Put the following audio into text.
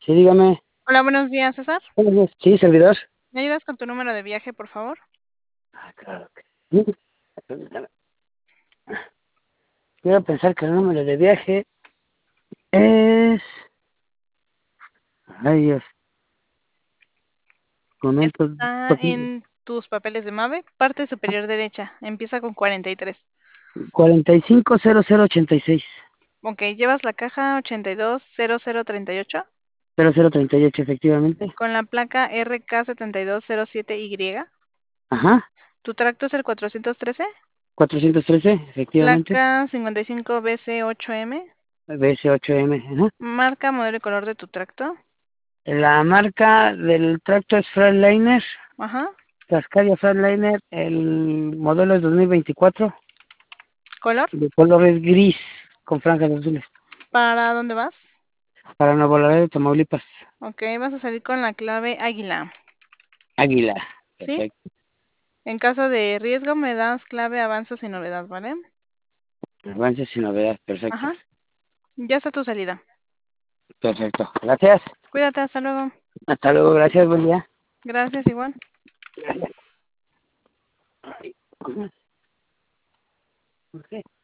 Sí, dígame. Hola, buenos días, César. Sí, servidor. ¿Me ayudas con tu número de viaje, por favor? Ah, claro que sí. Permítame. Quiero pensar que el número de viaje es... Ay, Dios. Momento. Está en tus papeles de MAVE, parte superior derecha. Empieza con 43. 450086. Ok, llevas la caja 820038 0038, efectivamente. con la placa RK7207Y. Ajá. Tu tracto es el 413. 413, efectivamente. Placa 55BC8M. BS8M. Ajá. Marca, modelo y color de tu tracto. La marca del tracto es Freightliner. Ajá. Cascadia Freightliner. El modelo es 2024. Color. De color es gris con franjas azules. ¿Para dónde vas? Para Nuevo Laredo, Tamaulipas. Ok, vas a salir con la clave Águila. Águila. ¿Sí? Perfecto. En caso de riesgo, me das clave avanza sin novedad, ¿vale? Avance sin novedad. Perfecto. Ajá. Ya está tu salida. Perfecto. Gracias. Cuídate, hasta luego. Hasta luego. Gracias. Buen día. Gracias, igual. Gracias. Ay, ¿por qué?